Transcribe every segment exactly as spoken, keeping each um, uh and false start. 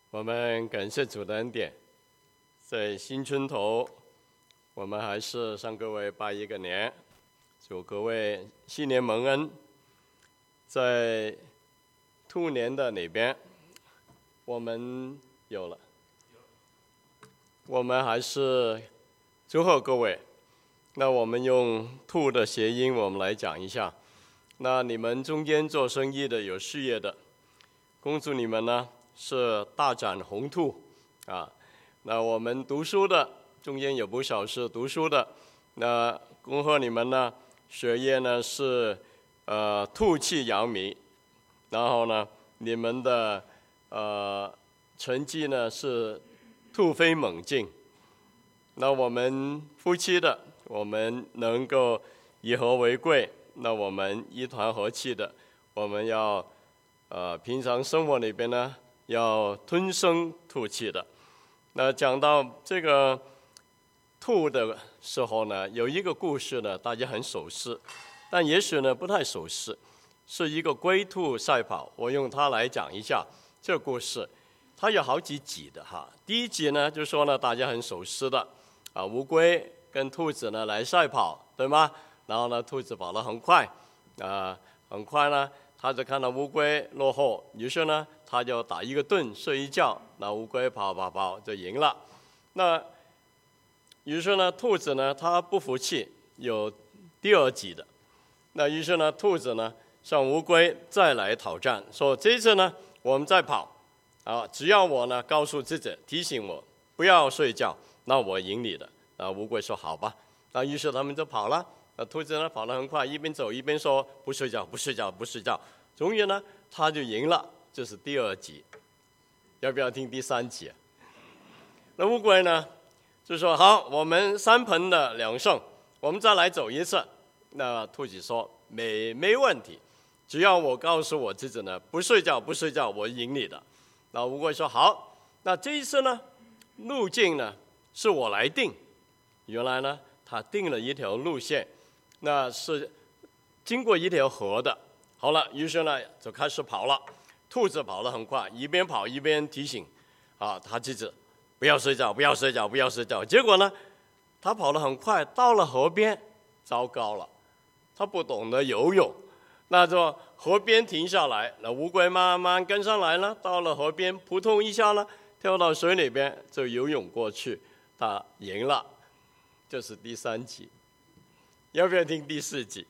我们感谢主的恩典，在新春头，我们还是向各位拜一个年，祝各位新年蒙恩。在兔年的那边，我们有了，我们还是祝贺各位。那我们用兔的谐音，我们来讲一下。那你们中间做生意的、有事业的，恭祝你们呢是大展宏兔啊。那我们读书的，中间有不少是读书的，那恭贺你们呢，学业呢是呃兔气扬眉，然后呢，你们的呃成绩呢是突飞猛进。那我们夫妻的，我们能够以和为贵，那我们一团和气的，我们要呃平常生活里边呢要吞声吐气的。那讲到这个兔的时候呢，有一个故事呢，大家很熟悉，但也许呢不太熟悉，是一个龟兔赛跑。我用它来讲一下这个故事。它有好几集的哈。第一集呢，就说呢大家很熟悉的啊，乌龟跟兔子呢来赛跑，对吗？然后呢，兔子跑得很快，啊、呃，很快呢，他就看到乌龟落后，于是呢，他就打一个盹，睡一觉，那乌龟跑跑跑就赢了。那于是呢，兔子呢，他不服气，有第二集的。那于是呢，兔子呢向乌龟再来讨战，说这次呢，我们再跑，啊，只要我呢告诉自己，提醒我不要睡觉，那我赢你的。那乌龟说好吧。那于是他们就跑了。那兔子呢跑得很快，一边走一边说不睡觉，不睡觉，不睡觉。终于呢，他就赢了。这是第二集。要不要听第三集？那乌龟呢就说好，我们三盆的两胜，我们再来走一次。那兔子说没没问题，只要我告诉我自己呢不睡觉，不睡觉，我赢你的。那乌龟说好，那这一次呢路径呢是我来定。原来呢他定了一条路线，那是经过一条河的。好了，于是呢就开始跑了。兔子跑得很快，一边跑一边提醒啊，他自己不要睡觉，不要睡觉，不要睡觉。结果呢，他跑得很快，到了河边，糟糕了，他不懂得游泳，那就河边停下来，那乌龟慢慢跟上来了，到了河边，扑通一下呢，跳到水里边就游泳过去，他赢了。这是第三集。要不要听第四集？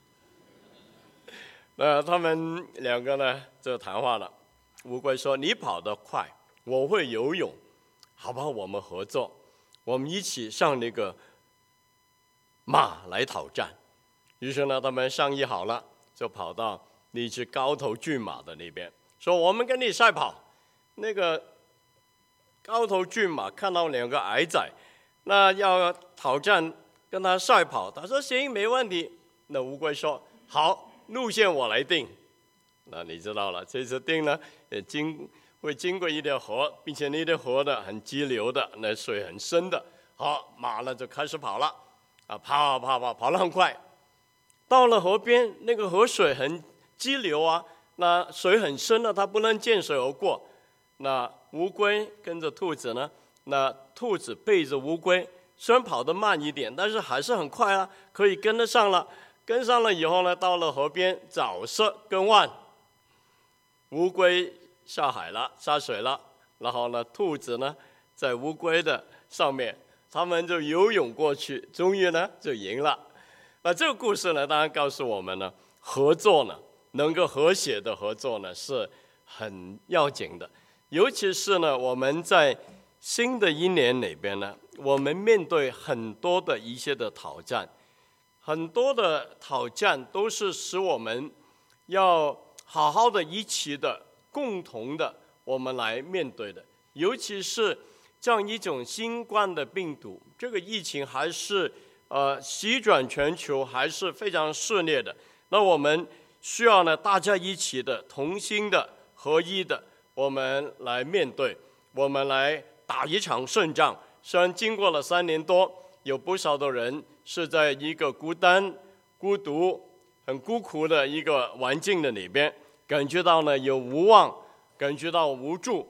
那他们两个呢就谈话了。乌龟说你跑得快，我会游泳，好吧，我们合作，我们一起向那个马来讨战。于是呢他们商议好了，就跑到那只高头骏马的那边，说我们跟你赛跑。那个高头骏马看到两个矮仔，那要讨战跟他赛跑，他说行，没问题。那乌龟说好，路线我来定。那你知道了，这次定呢也经会经过一条河，并且那条河的很激流的，那水很深的。好，马呢就开始跑了，啊，跑跑跑跑得很快，到了河边，那个河水很激流啊，那水很深了，它不能见水而过。那乌龟跟着兔子呢，那兔子背着乌龟，虽然跑得慢一点，但是还是很快啊，可以跟得上了。跟上了以后呢，到了河边，早色更换。乌龟下海了，下水了，然后呢，兔子呢在乌龟的上面，他们就游泳过去，终于呢就赢了。那这个故事呢，当然告诉我们呢，合作呢，能够和谐的合作呢，是很要紧的。尤其是呢，我们在新的一年里边呢，我们面对很多的一些的挑战，很多的挑战都是使我们要好好的一起的共同的我们来面对的。尤其是这样一种新冠的病毒，这个疫情还是呃席卷全球，还是非常肆虐的。那我们需要呢大家一起的同心的合一的，我们来面对，我们来打一场胜仗。虽然经过了三年多，有不少的人是在一个孤单、孤独、很孤苦的一个环境的里边，感觉到呢有无望，感觉到无助，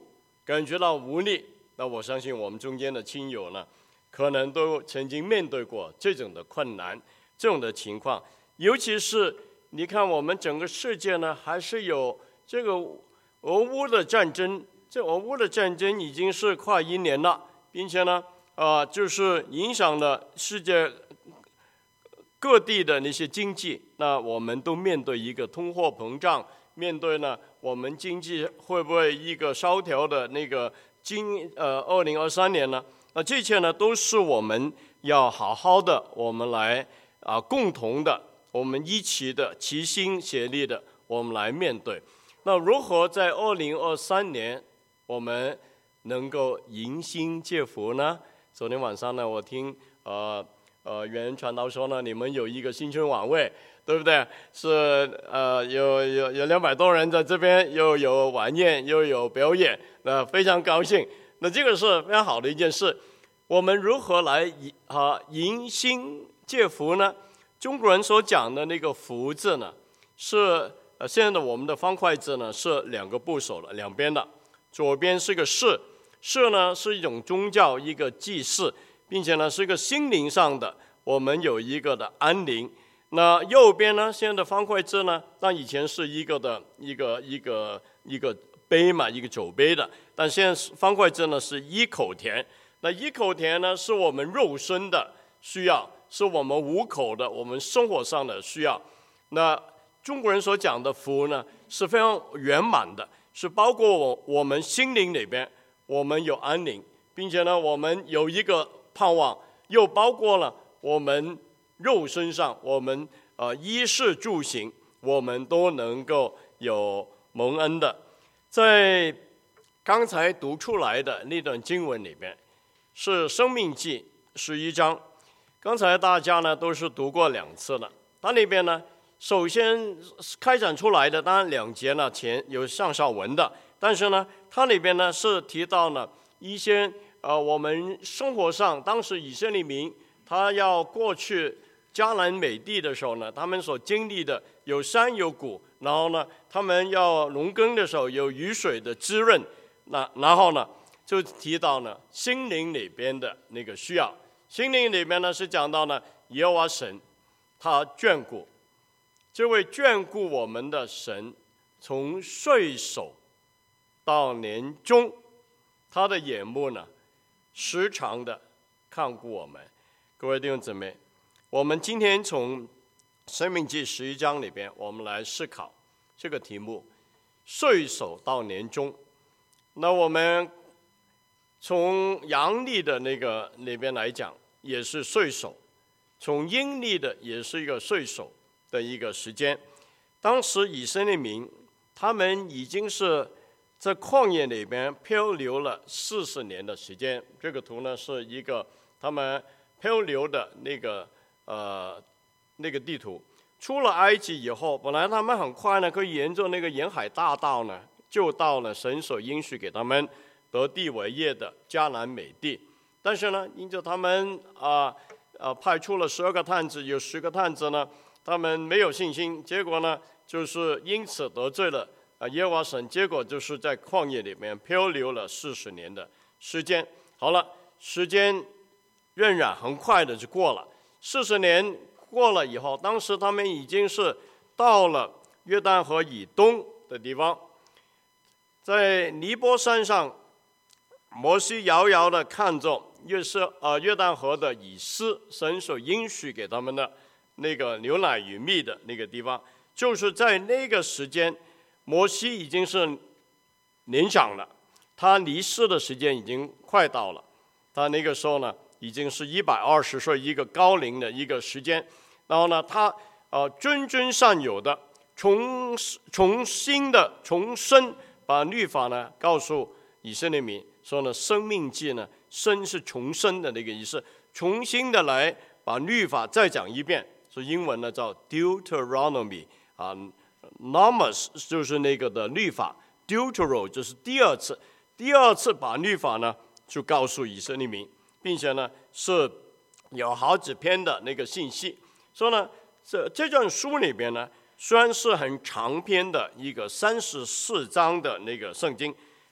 感觉到无力。那我相信我们中间的亲友呢，可能都曾经面对过这种的困难，这种的情况。尤其是你看，我们整个世界呢，还是有这个俄乌的战争。这俄乌的战争已经是快一年了，并且呢，啊、呃，就是影响了世界各地的那些经济。那我们都面对一个通货膨胀，面对呢，我们经济会不会一个萧条的那个今呃二零二三年呢？那这些呢，都是我们要好好的，我们来啊、呃、共同的，我们一起的齐心协力的，我们来面对。那如何在二零二三年我们能够迎新借福呢？昨天晚上呢，我听呃呃袁传道说呢，你们有一个新春晚会，对不对？是呃有有有两百多人在这边，又有晚宴，又有表演，那非常高兴。那这个是非常好的一件事。我们如何来迎啊迎新借福呢？中国人所讲的那个福字呢，是呃现在的我们的方块字呢是两个部首的，两边的。左边是个士，士呢是一种宗教，一个祭祀，并且呢是一个心灵上的，我们有一个的安宁。那右边呢，现在的方块字呢，但以前是一个的一个一个一个杯嘛，一个酒杯的，但现在方块字呢是一口田。那一口田呢是我们肉身的需要，是我们五口的，我们生活上的需要。那中国人所讲的福呢是非常圆满的，是包括我我们心灵里边，我们有安宁，并且呢我们有一个盼望，又包括了我们肉身上，我们呃衣食住行，我们都能够有蒙恩的。在刚才读出来的那段经文里边，是《申命记》十一章。刚才大家呢都是读过两次了。它里边呢，首先开展出来的，当然两节呢前有上下文的，但是呢，它里边呢是提到了一些呃我们生活上，当时以色列民他要过去迦南美地的时候呢，他们所经历的有山有谷，然后呢，他们要农耕的时候有雨水的滋润，那然后呢，就提到呢心灵里边的那个需要。心灵里面呢是讲到呢耶和华神，他眷顾，这位眷顾我们的神，从岁首到年终，他的眼目呢时常的看顾我们。各位弟兄姊妹，我们今天从申命记十一章里边，我们来思考这个题目：岁首到年终。那我们从阳历的那个里边来讲，也是岁首；从阴历的也是一个岁首的一个时间。当时以色列民他们已经是在旷野里边漂流了四十年的时间。这个图呢是一个他们漂流的那个呃那个地图。出了埃及以后，本来他们很快呢可以沿着那个沿海大道呢，就到了神所应许给他们得地为业的迦南美地。但是呢，因着他们啊呃派出了十二个探子，有十个探子呢，他们没有信心，结果呢，就是因此得罪了啊耶和华神，结果就是在旷野里面漂流了四十年的时间。好了，时间荏苒，很快的就过了。四十年过了以后，当时他们已经是到了约旦河以东的地方，在尼波山上，摩西遥遥的看着约瑟呃约旦河的以斯，神所应许给他们的那个牛奶与蜜的那个地方，就是在那个时间，摩西已经是年长了，他离世的时间已经快到了。他那个时候呢，已经是一百二十岁，一个高龄的一个时间。然后呢，他呃谆谆善有的重重新的重申把律法呢告诉以色列民，说呢，生命记呢，生是重生的那个意思，重新的来把律法再讲一遍，是英文呢叫 Deuteronomy 啊 ，Nomos 就是那个的律法 ，Deutero 就是第二次，第二次把律法呢就告诉以色列民，并且呢是有好几篇的那个信息，说呢这这卷书里边呢虽然是很长篇的一个三十四章的那个圣经。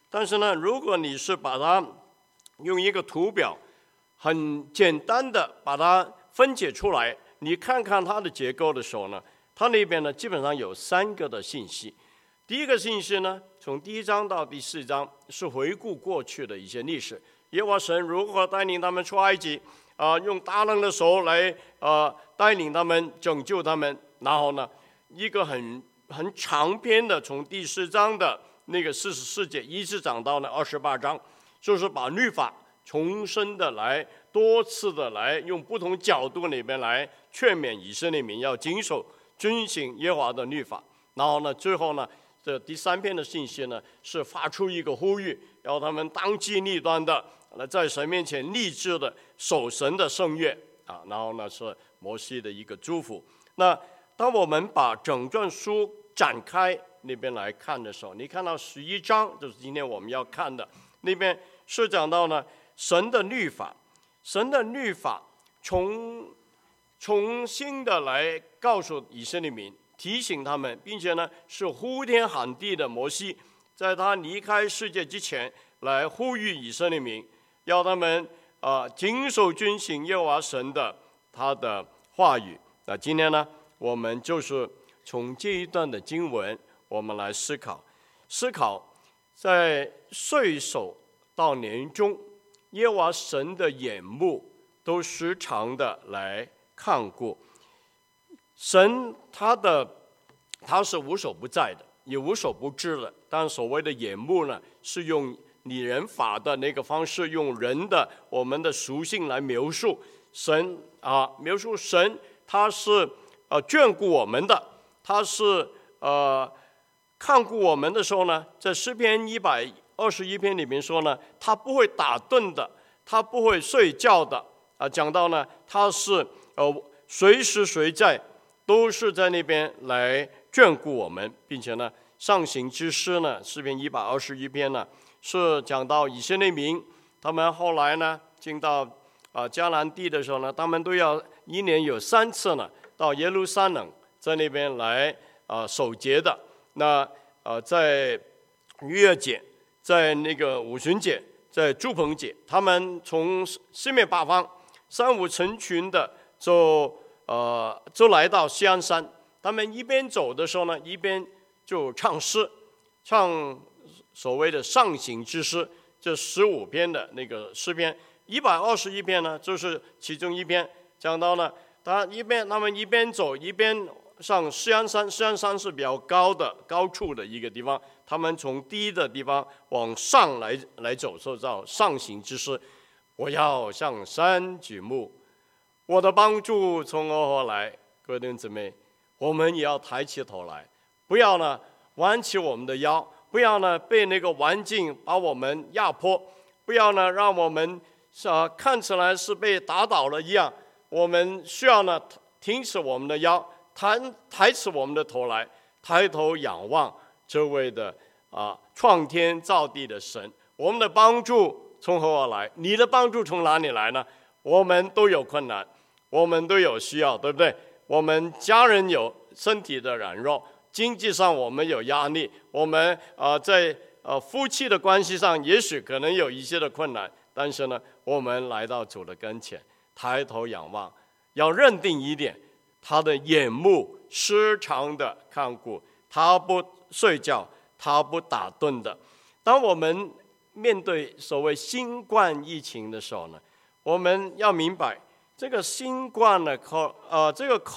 但是呢，如果你是把它用一个图表很简单的把它分解出来，你看看它的结构的时候呢，它那边呢基本上有三个的信息。第一个信息呢，从第一章到第四章是回顾过去的一些历史，耶和华神如何带领他们出埃及，啊、呃，用大能的手来呃带领他们、拯救他们。然后呢，一个很很长篇的，从第四章的那个四十四节一直讲到呢二十八章，就是把律法重新的来、多次的来用不同角度里面来劝勉以色列民要谨守、遵行耶和华的律法。然后呢，最后呢，这第三篇的信息呢，是发出一个呼吁，要他们当机立断的来在神面前立志的守神的圣约啊。然后呢，是摩西的一个祝福。那当我们把整卷书展开那边来看的时候，你看到十一章，就是今天我们要看的那边是讲到呢神的律法，神的律法重重新的来告诉以色列民，提醒他们，并且呢是呼天喊地的摩西，在他离开世界之前来呼吁以色列民，要他们啊、呃、谨守遵行耶和华神的他的话语。那今天呢，我们就是从这一段的经文，我们来思考思考，在岁首到年终，耶和华神的眼目都时常的来看顾。神他的他是无所不在的，也无所不知的。但所谓的眼目呢，是用拟人法的那个方式，用人的我们的属性来描述神啊，描述神，他是呃眷顾我们的，他是呃看顾我们的时候呢，在诗篇一百二十一篇里面说呢，他不会打盹的，他不会睡觉的啊。讲到呢，他是呃随时随在都是在那边来眷顾我们，并且呢，上行之诗呢，诗篇一百二十一篇呢，是讲到以色列民，他们后来呢进到啊迦南地的时候呢，他们都要一年有三次呢到耶路撒冷，在那边来啊守节的。那呃在逾越节，在那个五旬节，在住棚节，他们从四面八方三五成群的就呃就来到锡安山。他们一边走的时候呢，一边就唱诗，唱所谓的上行之诗，这十五篇的那个诗篇，一百二十一篇呢，就是其中一篇，讲到呢，他一边他们一边走一边上锡安山，锡安山是比较高的高处的一个地方，他们从低的地方往上来来走，所以叫上行之诗。我要向山举目，我的帮助从何而来？各位弟兄姊妹，我们也要抬起头来，不要呢弯起我们的腰，不要呢被那个环境把我们压迫，不要呢让我们啊看起来是被打倒了一样。我们需要呢挺起我们的腰，抬抬起我们的头来，抬头仰望这位的啊创天造地的神。我们的帮助从何而来？你的帮助从哪里来呢？我们都有困难，我们都有需要，对不对？我们家人有身体的软弱，经济上我们有压力，我们啊、呃、在呃夫妻的关系上也许可能有一些的困难，但是呢，我们来到主的跟前，抬头仰望，要认定一点，他的眼目时常的看顾，他不睡觉，他不打盹的。当我们面对所谓新冠疫情的时候呢，我们要明白。这个新冠呢，呃，这个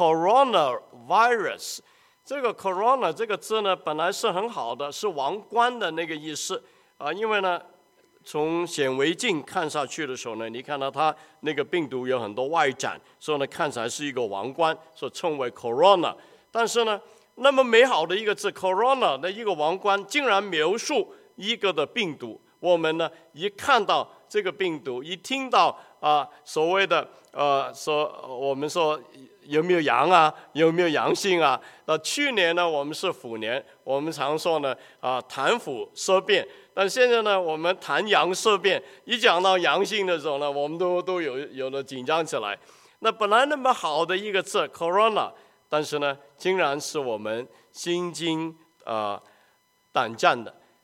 coronavirus， 这个 corona 这个字呢，本来是很好的，是王冠的那个意思啊、呃。因为呢，从显微镜看下去的时候呢，你看到它那个病毒有很多外展，所以呢，看起来是一个王冠，所以称为 corona。但是呢，那么美好的一个字 corona 的一个王冠，竟然描述一个的病毒。我们呢，一看到这个病毒，一听到啊、呃、所谓的呃说我们说有没有阳啊，有没有阳性啊？那去年呢，我们是虎年，我们常说呢啊、呃、谈虎色变，但现在呢，我们谈阳色变。一讲到阳性的时候呢，我们都都有有的紧张起来。那本来那么好的一个字 corona， 但是呢，竟然是我们心惊呃胆战的。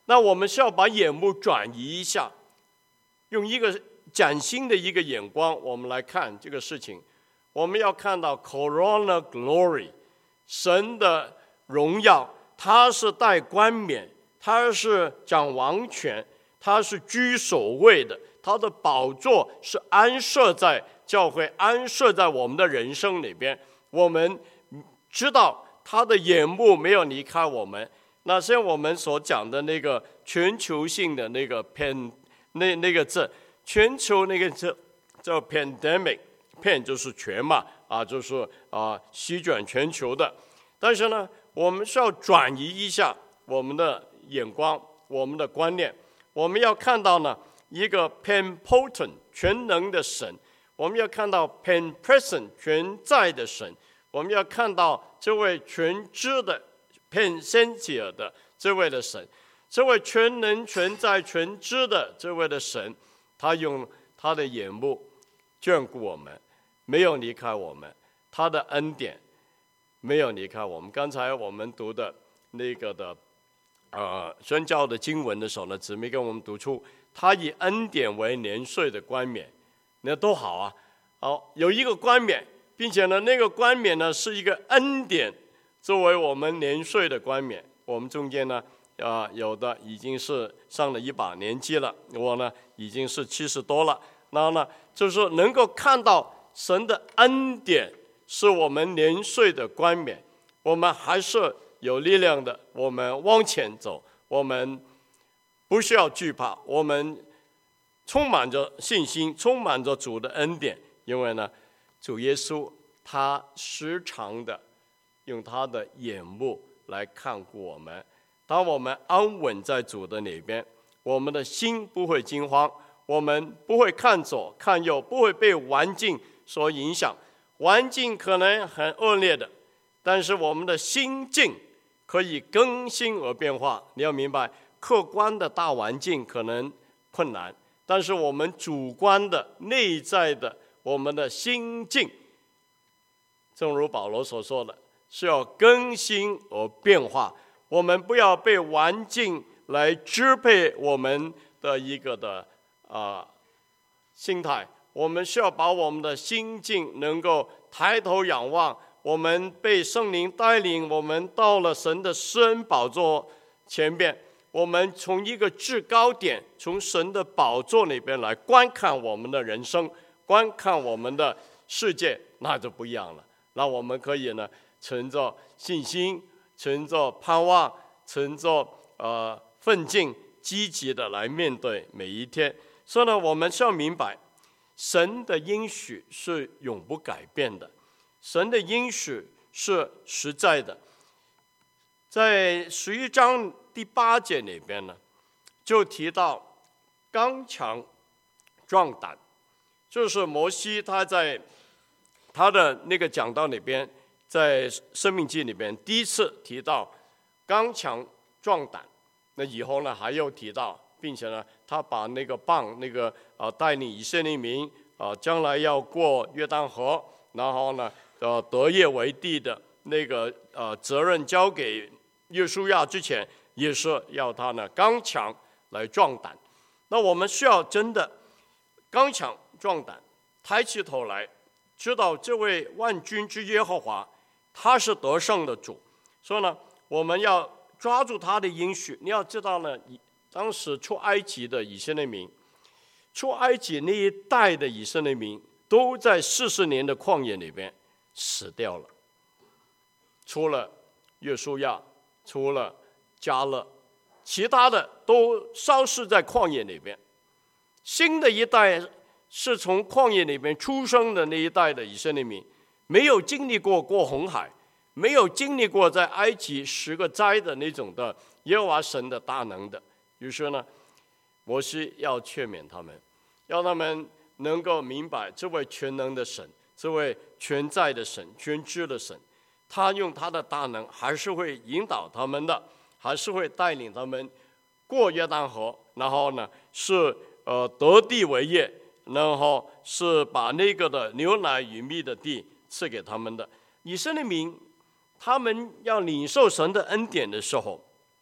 那我们需要把眼目转移一下，用一个崭新的一个眼光，我们来看这个事情。我们要看到 Corona Glory， 神的荣耀，他是带冠冕，他是掌王权，他是居首位的，他的宝座是安设在教会，安设在我们的人生里边。我们知道他的眼目没有离开我们。那像我们所讲的那个全球性的那个 pan 那那个字，全球那个字叫 pandemic，pan 就是全嘛，啊，就是啊席卷全球的。但是呢，我们需要转移一下我们的眼光，我们的观念。我们要看到呢一个 panpotent 全能的神，我们要看到 panpresent 全在的神，我们要看到这位全知的 pansentia 的这位的神，这位全能全在全知的这位的神，他用他的眼目眷顾我们，没有离开我们，他的恩典没有离开我们。刚才我们读的那个的呃宣教的经文的时候呢，姊妹跟我们读出他以恩典为年岁的冠冕，那多好啊！好，有一个冠冕，并且呢，那个冠冕呢是一个恩典作为我们年岁的冠冕。我们中间呢，啊、呃，有的已经是上了一把年纪了，我呢已经是七十多了。然后呢，就是能够看到神的恩典是我们年岁的冠冕，我们还是有力量的，我们往前走，我们不需要惧怕，我们充满着信心，充满着主的恩典。因为呢，主耶稣他时常的用他的眼目来看顾我们。当我们安稳在主的那边，我们的心不会惊慌，我们不会看左看右，不会被环境所影响。环境可能很恶劣的，但是我们的心境可以更新而变化。你要明白，客观的大环境可能困难，但是我们主观的内在的我们的心境，正如保罗所说的，是要更新而变化。我们不要被环境来支配我们的一个的啊、呃、心态，我们需要把我们的心境能够抬头仰望。我们被圣灵带领，我们到了神的施恩宝座前边，我们从一个制高点，从神的宝座那边来观看我们的人生，观看我们的世界，那就不一样了。那我们可以呢，存着信心，存着盼望，存着呃奋进，积极的来面对每一天。所以呢，我们需要明白，神的应许是永不改变的，神的应许是实在的。在十一章第八节里边呢，就提到刚强壮胆，就是摩西他在他的那个讲道里边，在申命记里边第一次提到刚强壮胆。那以后呢还有提到，并且呢他把那个棒那个呃带领以色列民呃将来要过约旦河，然后呢呃得业为地的那个呃责任交给约书亚之前，也是要他呢刚强来壮胆。那我们需要真的刚强壮胆，抬起头来，知道这位万军之耶和华他是得胜的主。所以呢，我们要抓住他的应许。你要知道呢，当时出埃及的以色列民，出埃及那一代的以色列民都在四十年的旷野里边死掉了，除了约书亚，除了迦勒，其他的都消失在旷野里边。新的一代是从旷野里边出生的那一代的以色列民，没有经历过过红海，没有经历过在埃及十个灾的那种的耶和华神的大能的。于是呢，摩西要劝勉他们，要他们能够明白这位全能的神，这位全在的神，全知的神，他用他的大能还是会引导他们的，还是会带领他们过约旦河，然后呢是呃得地为业，然后是把那个的牛奶与蜜的地赐给他们的。以色列民他们要领受神的恩典的时候，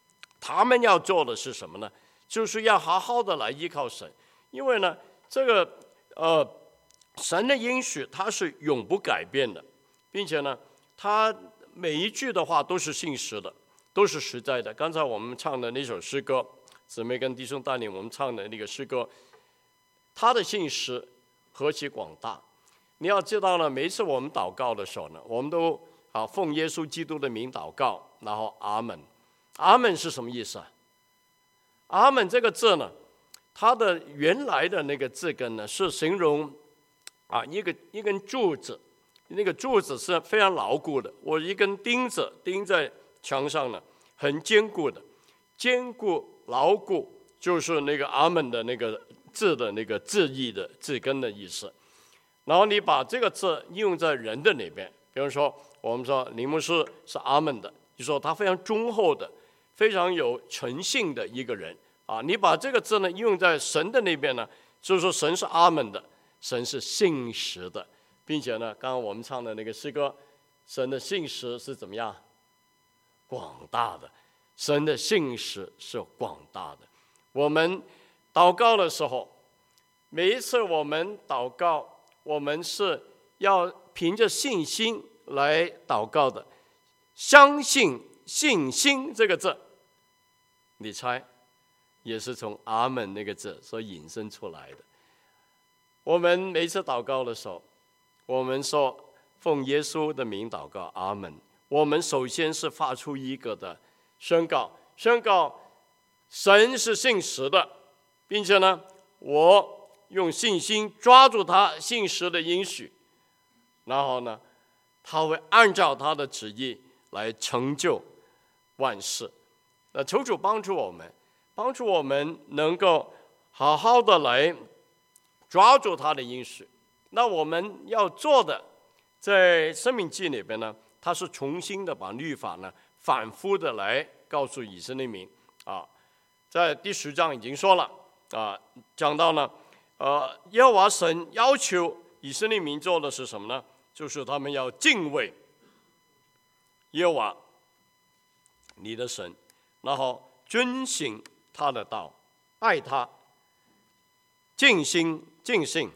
他们要做的是什么呢？就是要好好的来依靠神，因为呢，这个呃，神的应许它是永不改变的，并且呢，它每一句的话都是信实的，都是实在的。刚才我们唱的那首诗歌，姊妹跟弟兄带领我们唱的那个诗歌，它的信实何其广大！你要知道呢，每一次我们祷告的时候呢，我们都啊奉耶稣基督的名祷告，然后阿门。阿门是什么意思啊？阿门这个字呢，它的原来的那个字根呢，是形容啊一个一根柱子，那个柱子是非常牢固的。我一根钉子钉在墙上呢，很坚固的，坚固牢固就是那个阿门的那个字的那个字义的字根的意思。然后你把这个字用在人的那边，比如说我们说林牧师是阿门的，就说他非常忠厚的，非常有诚信的一个人啊。你把这个字呢用在神的那边呢，就是说神是阿门的，神是信实的，并且呢，刚刚我们唱的那个诗歌，神的信实是怎么样？广大的，神的信实是广大的。我们祷告的时候，每一次我们祷告，我们是要凭着信心来祷告的。相信信心这个字，你猜也是从阿门那个字所引申出来的。我们每一次祷告的时候，我们说奉耶稣的名祷告，阿门。我们首先是发出一个的宣告，宣告神是信实的，并且呢，我用信心抓住他信实的应许，然后呢，他会按照他的旨意来成就万事。那求主帮助我们，帮助我们能够好好的来抓住他的应许。那我们要做的，在申命记里边呢，他是重新的把律法呢反复的来告诉以色列民啊。在第十章已经说了啊，讲到呢，呃，耶和华神要求以色列民做的是什么呢？就是他们要敬畏耶和华你的神，然后遵行他的道，爱他，尽心尽性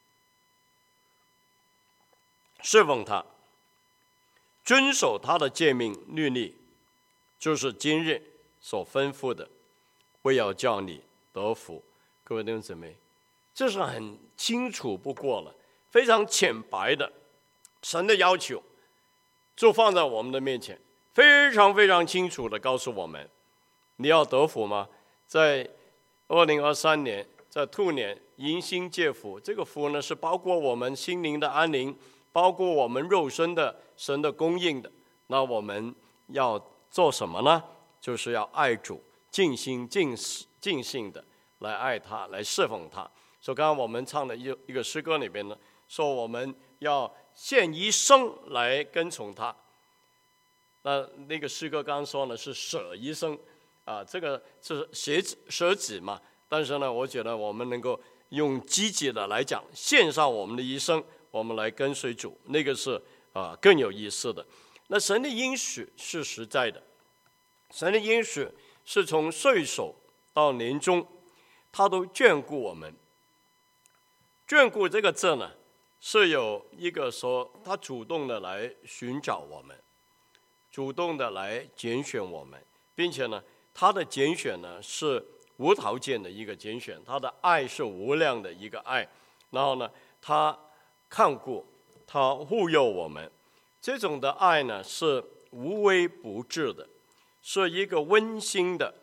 侍奉他，遵守他的诫命律例，就是今日所吩咐的，为要叫你得福。各位弟兄姊妹，这是很清楚不过了，非常浅白的神的要求，就放在我们的面前，非常非常清楚的告诉我们，你要得福吗？在二零二三年，在兔年迎新借福，这个福呢是包括我们心灵的安宁，包括我们肉身的神的供应的。那我们要做什么呢？就是要爱主，尽心尽尽性的来爱他，来侍奉他。所以刚刚我们唱的一一个诗歌里边呢，说我们要献一生来跟从他。那那个诗歌刚刚说呢是舍一生啊，这个是舍舍己嘛。但是呢，我觉得我们能够用积极的来讲，献上我们的一生，我们来跟随主，那个是啊更有意思的。那神的应许是实在的，神的应许是从岁首到年终，他都眷顾我们。眷顾这个字呢，是有一个说他主动的来寻找我们，主动的来拣选我们，并且呢，他的拣选呢是无条件的一个拣选，他的爱是无量的一个爱。然后呢，他看顾，他护佑我们，这种的爱呢是无微不至的，是一个温馨的，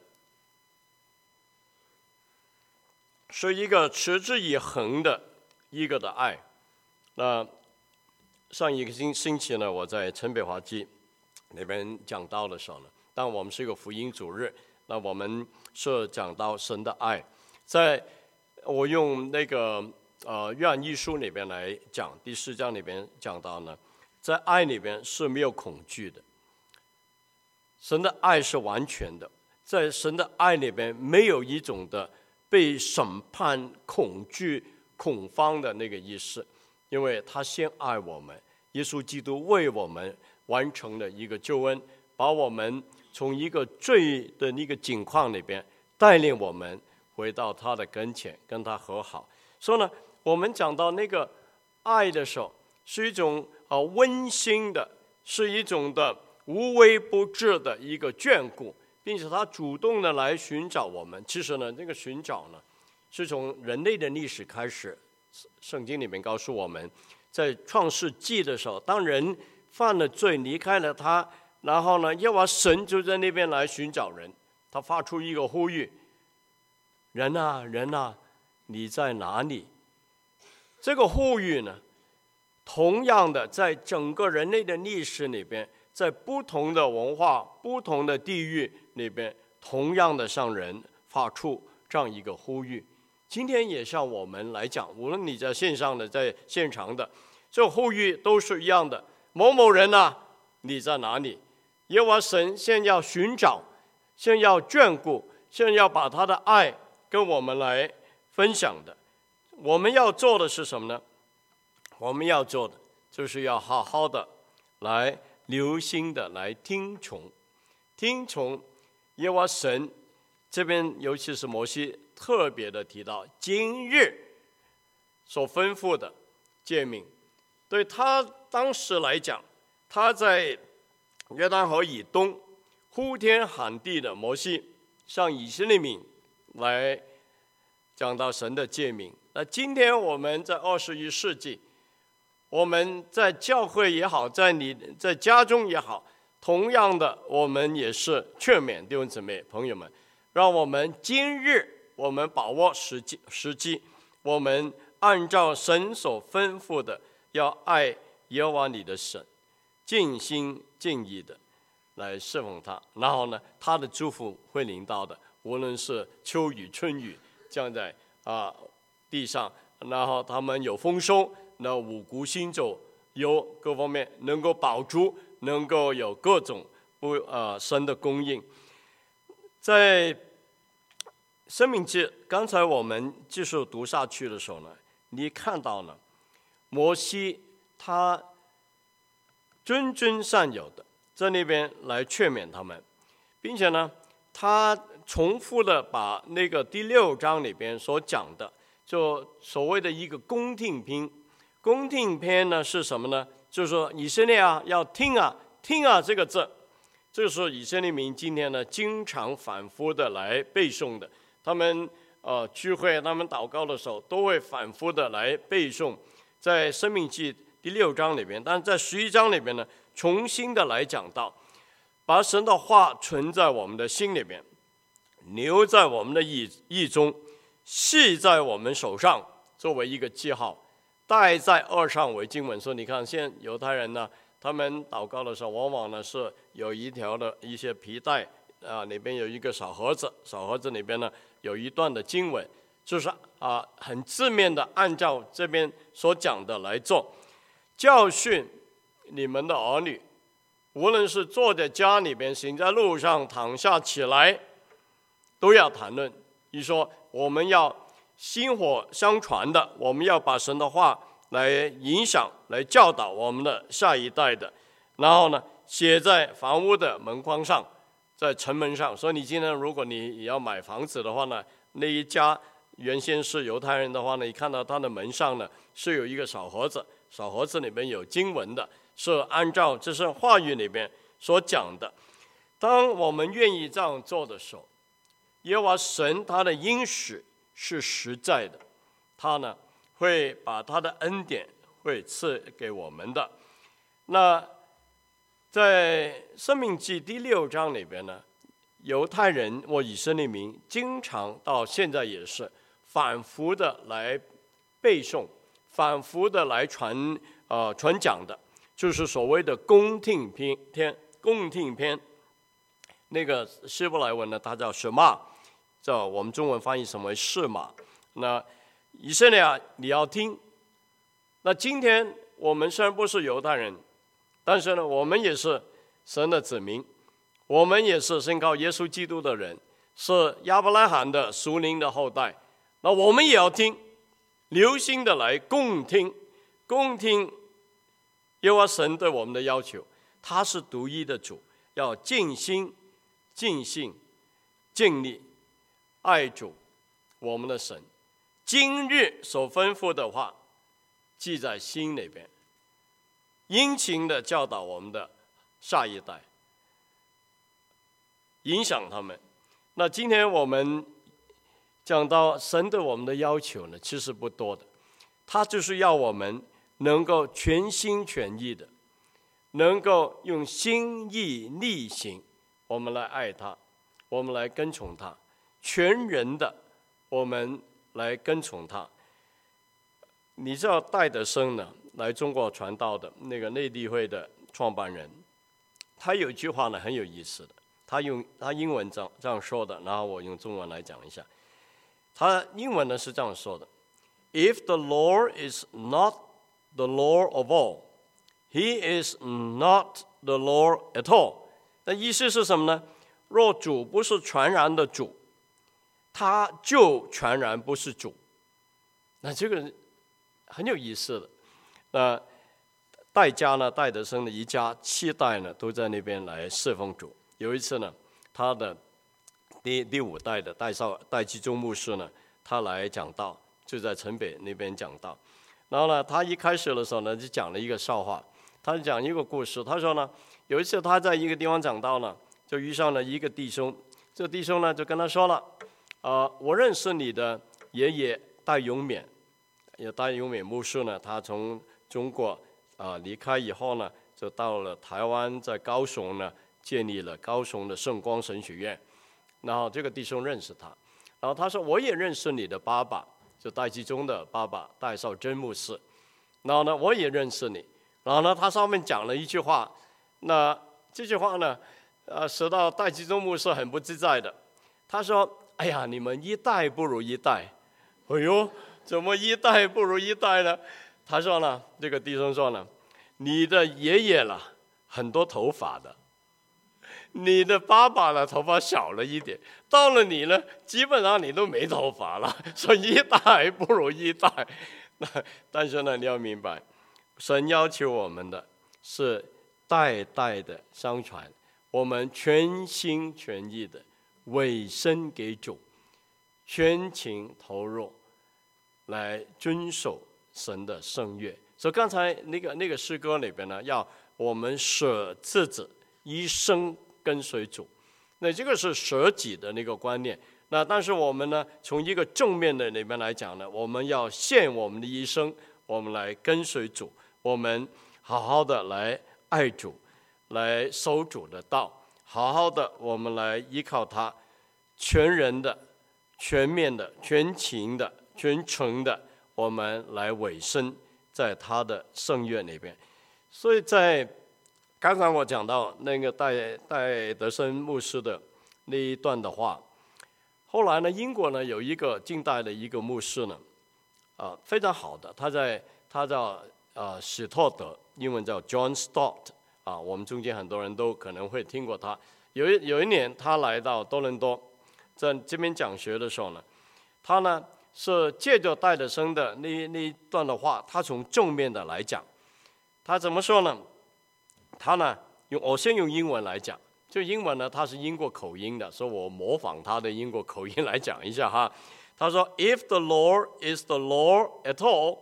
是一个持之以恒的一个的爱。那上一个星星期呢，我在陈北华基那边讲道的时候呢，当我们是一个福音主日，那我们是讲到神的爱。在我用那个呃约翰一书里边来讲，第四章里边讲到呢，在爱里边是没有恐惧的，神的爱是完全的，在神的爱里边没有一种的被审判、恐惧、恐慌的那个意思，因为他先爱我们，耶稣基督为我们完成了一个救恩，把我们从一个罪的一个境况里边带领我们回到他的跟前，跟他和好。所以呢，我们讲到那个爱的时候，是一种啊温馨的，是一种的无微不至的一个眷顾，并且他主动的来寻找我们。其实呢，这个寻找呢，是从人类的历史开始。圣经里面告诉我们，在创世纪的时候，当人犯了罪，离开了他，然后呢，耶和华神就在那边来寻找人，他发出一个呼吁：人啊，人啊，你在哪里？这个呼吁呢，同样的，在整个人类的历史里边，在不同的文化、不同的地域里边，同样的向人发出这样一个呼吁。今天也向我们来讲，无论你在线上的，在现场的，这呼吁都是一样的。某某人啊，你在哪里？耶和华神现在要寻找，现在要眷顾，现在要把他的爱跟我们来分享的。我们要做的是什么呢？我们要做的就是要好好的来留心的来听从，听从耶和华神这边，尤其是摩西特别的提到今日所吩咐的诫命。对他当时来讲，他在约旦河以东呼天喊地的摩西向以色列民来讲到神的诫命。那今天我们在二十一世纪，我们在教会也好，在你在家中也好，同样的，我们也是劝勉弟兄姊妹朋友们，让我们今日我们把握时机，时机，我们按照神所吩咐的，要爱耶和华你的神，尽心尽意的来侍奉他。然后呢，他的祝福会临到的，无论是秋雨春雨降在啊地上，然后他们有丰收，那五谷新酒有各方面能够饱足，能够有各种不呃神的供应。在申命记，刚才我们继续读下去的时候呢，你看到了摩西他谆谆善诱的在那边来劝勉他们，并且呢，他重复的把那个第六章里边所讲的，就所谓的一个恭听篇。恭听篇呢是什么呢？就是说以色列啊，要听啊，听啊这个字，这是以色列民今天呢经常反复的来背诵的。他们呃聚会，他们祷告的时候，都会反复的来背诵，在申命记第六章里边，但是在十一章里边呢，重新的来讲到，把神的话存在我们的心里边，留在我们的意意中，系在我们手上，作为一个记号，带在额上为经文。说你看，现在犹太人呢，他们祷告的时候，往往呢是有一条的一些皮带啊，里边有一个小盒子，小盒子里边呢有一段的经文，就是啊很字面的按照这边所讲的来做，教训你们的儿女，无论是坐在家里边，行在路上，躺下起来，都要谈论。你说我们要薪火相传的，我们要把神的话来影响、来教导我们的下一代的，然后呢，写在房屋的门框上，在城门上。所以你今天如果你要买房子的话呢，那一家原先是犹太人的话呢，你看到他的门上呢是有一个小盒子，小盒子里面有经文的，是按照这是话语里面所讲的。当我们愿意这样做的时候，耶和华神他的应许是实在的，他呢会把他的恩典会赐给我们的。那在申命记第六章里边呢，犹太人或以色列民经常到现在也是反复的来背诵，反复的来传呃传讲的，就是所谓的恭听篇篇恭听篇。那个希伯来文呢，它叫什么？叫我们中文翻译成为是嘛。那以色列啊，你要听。那今天我们虽然不是犹太人，但是呢，我们也是神的子民，我们也是信靠耶稣基督的人，是亚伯拉罕的属灵的后代。那我们也要听，留心的来共听，共听耶和华神对我们的要求。他是独一的主，要尽心尽心、尽力爱主我们的神。今日所吩咐的话，记在心里边，殷勤的教导我们的下一代，影响他们。那今天我们讲到神对我们的要求呢，其实不多的，他就是要我们能够全心全意的，能够用心意力行，我们来爱他，我们来跟从他，全人的我们来跟从他。你知道戴德生呢，来中国传道的那个内地会的创办人，他有一句话呢很有意思的，他用他英文这样这样说的，然后我用中文来讲一下。他英文呢是这样说的 ：If the Lord is not the Lord of all, He is not the Lord at all。那意思是什么呢？若主不是全然的主，他就全然不是主。那这个很有意思的。那戴家呢，戴德生的一家七代呢，都在那边来侍奉主。有一次呢，他的第第五代的戴少戴基宗牧师呢，他来讲道，就在城北那边讲道。然后呢，他一开始的时候呢，就讲了一个笑话，他就讲一个故事。他说呢，有一次他在一个地方讲道呢，就遇上了一个弟兄，这个弟兄呢就跟他说了，啊、呃，我认识你的爷爷戴永勉。也戴永勉牧师呢，他从中国啊、呃、离开以后呢，就到了台湾，在高雄呢建立了高雄的圣光神学院。然后这个弟兄认识他，然后他说我也认识你的爸爸，就戴基宗的爸爸戴绍真牧师。然后呢，我也认识你。然后呢，他上面讲了一句话，那这句话呢，呃，使到戴基宗牧师很不自在的。他说：“哎呀，你们一代不如一代。”哎呦！怎么一代不如一代呢？他说呢，这个弟兄说呢，你的爷爷了很多头发的，你的爸爸的头发小了一点，到了你呢，基本上你都没头发了，所以一代不如一代。那但是呢，你要明白，神要求我们的是代代的相传，我们全心全意的委身给主，全情投入。来遵守神的圣约。所以刚才那个那个诗歌里边呢，要我们舍自己，一生跟随主。那这个是舍己的那个观念。那但是我们呢，从一个正面的里面来讲呢，我们要献我们的一生，我们来跟随主，我们好好的来爱主，来守主的道，好好的我们来依靠他，全人的、全面的、全情的。全程的，我们来委身在他的圣约里边。所以在刚才我讲到那个戴戴德生牧师的那一段的话，后来呢，英国呢有一个近代的一个牧师呢，啊、呃，非常好的，他在他叫呃史托德，英文叫 John Stott 啊，我们中间很多人都可能会听过他。有一有一年他来到多伦多，在这边讲学的时候呢，他呢。是借着戴德生的那那一段的话，他从正面的来讲，他怎么说呢？他呢用我先用英文来讲，就英文呢他是英国口音的，所以我模仿他的英国口音来讲一下哈。他说 ：“If the Lord is the Lord at all,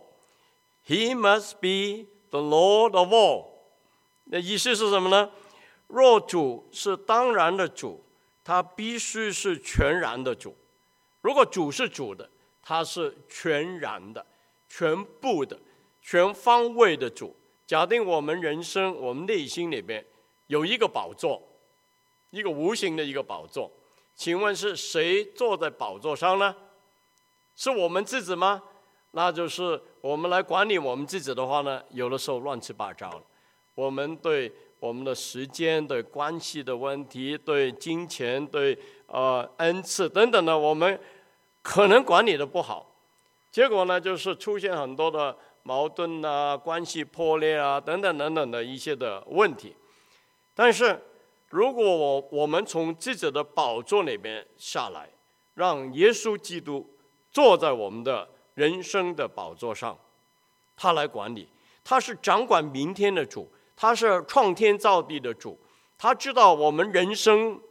He must be the Lord of all。”那意思是什么呢？若主是当然的主，他必须是全然的主。如果主是主的，他是全然的、全部的、全方位的主。假定我们人生、我们内心里边有一个宝座，一个无形的一个宝座，请问是谁坐在宝座上呢？是我们自己吗？那就是我们来管理我们自己的话呢，有的时候乱七八糟了。我们对我们的时间、对关系的问题、对金钱、对呃恩赐等等的，我们可能管理的不好，结果呢，就是出现很多的矛盾啊、关系破裂啊等等等等的一些的问题。但是，如果我我们从自己的宝座里面下来，让耶稣基督坐在我们的人生的宝座上，他来管理，他是掌管明天的主，他是创天造地的主，他知道我们人生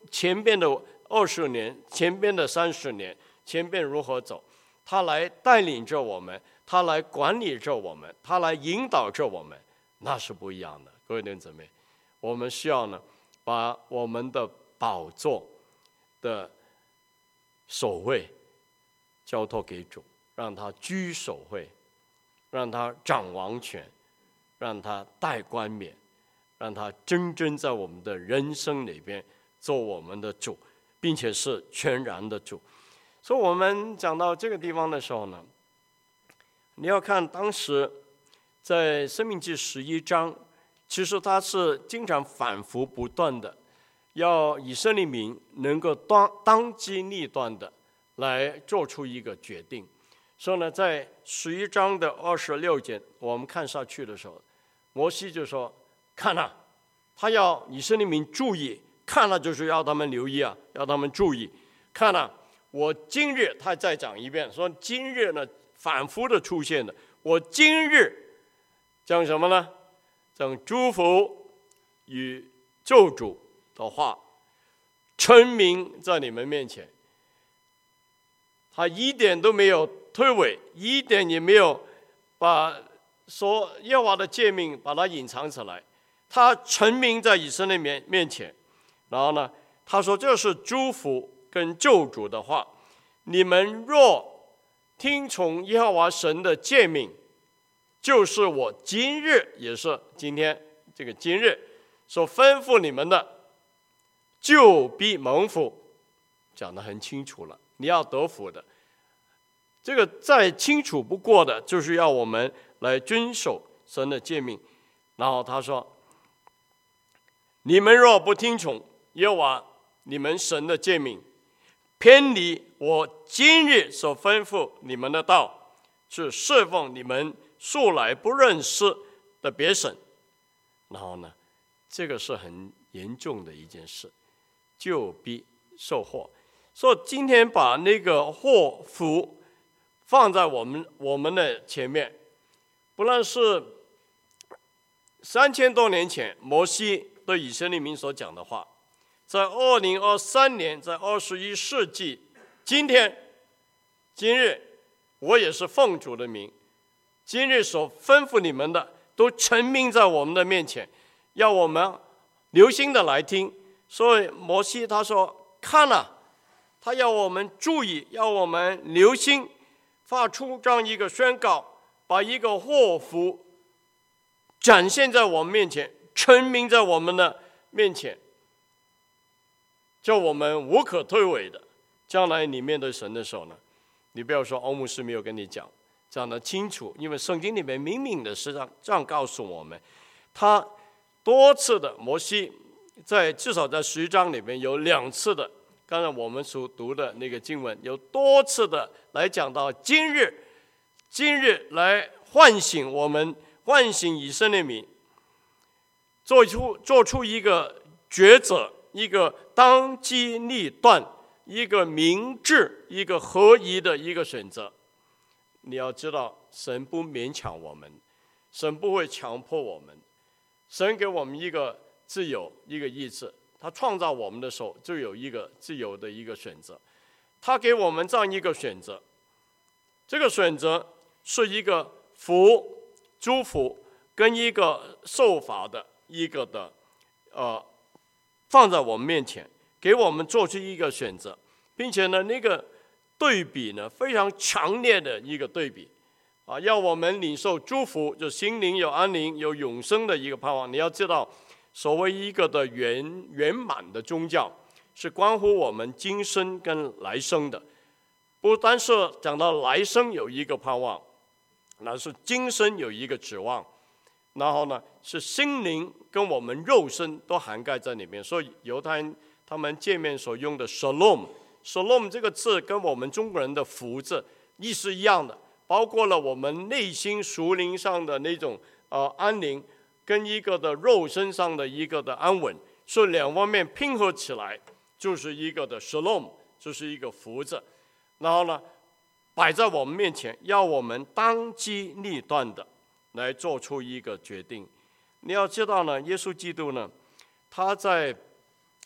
前边的二十年，前边的三十年，前边如何走，他来带领着我们，他来管理着我们，他来引导着我们，那是不一样的。各位弟兄姊妹，我们需要呢，把我们的宝座的守卫交托给主，让他居首位，让他掌王权，让他带冠冕，让他真正在我们的人生里边做我们的主，并且是全然的主。所以我们讲到这个地方的时候呢，你要看当时在申命记十一章，其实他是经常反复不断的要以色列民能够当当机立断的来做出一个决定。所以呢，在十一章的二十六节，我们看下去的时候，摩西就说：“看啊，他要以色列民注意，看了就是要他们留意啊，要他们注意。看啊，我今日，他再讲一遍，说今日呢反复的出现的，我今日讲什么呢？讲祝福与咒诅的话，陈明在你们面前。”他一点都没有推诿，一点也没有把说耶和华的诫命把它隐藏起来，他陈明在以色列面面前。然后呢，他说这是祝福跟咒诅的话，你们若听从耶和华神的诫命，就是我今日，也是今天这个今日所吩咐你们的，就必蒙福。讲得很清楚了，你要得福的，这个再清楚不过的，就是要我们来遵守神的诫命。然后他说：“你们若不听从耶和华你们神的诫命，偏离我今日所吩咐你们的道，是侍奉你们素来不认识的别神。”然后呢，这个是很严重的一件事，就必受祸。所以今天把那个祸福放在我们我们的前面，不论是三千多年前摩西对以色列民所讲的话，在二零二三年，在二十一世纪，今天今日我也是奉主的名，今日所吩咐你们的，都陈明在我们的面前，要我们留心的来听。所以摩西他说：“看啊！”他要我们注意，要我们留心，发出这样一个宣告，把一个祸福展现在我们面前，陈明在我们的面前，叫我们无可推诿的。将来你面对神的时候呢，你不要说欧牧师没有跟你讲，讲得清楚，因为圣经里面明明的是这样告诉我们，他多次的摩西在至少在十章里面有两次的。刚才我们所读的那个经文，有多次的来讲到今日，今日来唤醒我们，唤醒以色列民，做出做出一个抉择，一个当机立断，一个明智，一个合宜的一个选择。你要知道，神不勉强我们，神不会强迫我们，神给我们一个自由，一个意志。他创造我们的时候，就有一个自由的一个选择，他给我们这样一个选择，这个选择是一个福、祝福跟一个受罚的一个的，呃，放在我们面前，给我们做出一个选择，并且呢，那个对比呢非常强烈的一个对比，啊，要我们领受祝福，就心灵有安宁、有永生的一个盼望。你要知道。所谓一个的圆圆满的宗教，是关乎我们今生跟来生的。不单是讲到来生有一个盼望，那是今生有一个指望，然后呢，是心灵跟我们肉身都涵盖在里面。所以犹太人他们见面所用的 shalom，shalom 这个字跟我们中国人的福字意思一样的，包括了我们内心属灵上的那种呃安宁。跟一个的肉身上的一个的安稳，是两方面拼合起来，就是一个的 shalom， 就是一个福字。然后呢，摆在我们面前，要我们当机立断的来做出一个决定。你要知道呢，耶稣基督呢，他在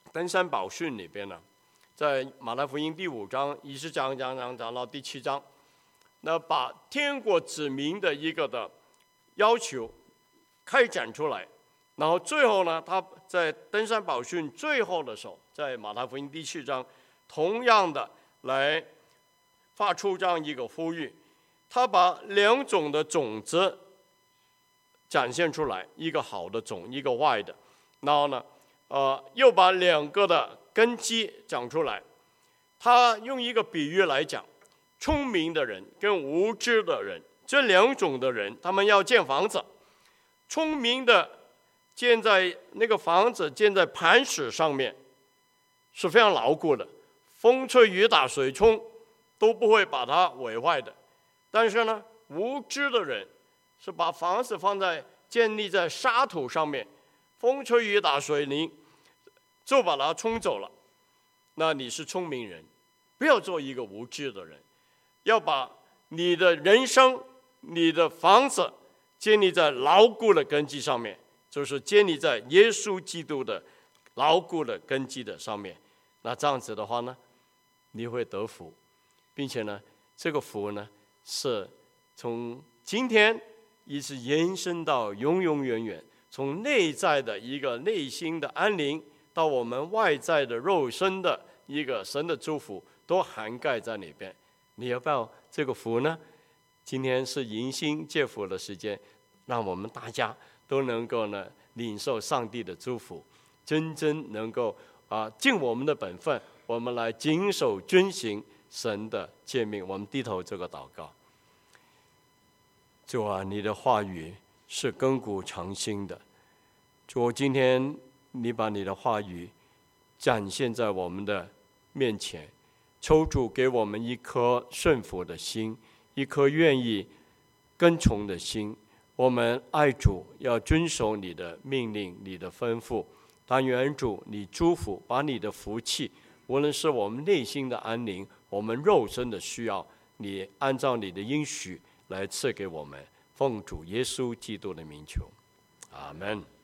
登山宝训里边呢，在马太福音第五章一直讲讲讲讲到第七章，那把天国子民的一个的要求开展出来，然后最后呢，他在登山宝训最后的时候，在马太福音第七章，同样的来发出这样一个呼吁，他把两种的种子展现出来，一个好的种，一个坏的，然后呢，呃，又把两个的根基讲出来。他用一个比喻来讲，聪明的人跟无知的人这两种的人，他们要建房子，聪明的建在那个房子建在磐石上面，是非常牢固的，风吹雨打水冲都不会把它毁坏的。但是呢，无知的人是把房子放在建立在沙土上面，风吹雨打水淋就把它冲走了。那你是聪明人，不要做一个无知的人，要把你的人生、你的房子建立在牢固的根基上面，就是建立在耶稣基督的牢固的根基的上面。那这样子的话呢，你会得福，并且呢，这个福呢是从今天一直延伸到永永远远，从内在的一个内心的安宁，到我们外在的肉身的一个神的祝福，都涵盖在里边。你要不要这个福呢？今天是迎新借福的时间，让我们大家都能够呢领受上帝的祝福，真正能够啊尽我们的本分，我们来谨守遵行神的诫命。我们低头这个祷告。主啊，你的话语是亘古长新的。主，今天你把你的话语展现在我们的面前，求主给我们一颗顺服的心，一颗愿意跟从的心。我们爱主，要遵守你的命令，你的吩咐。但愿主你祝福，把你的福气，无论是我们内心的安宁，我们肉身的需要，你按照你的应许来赐给我们。奉主耶稣基督的名求，阿们。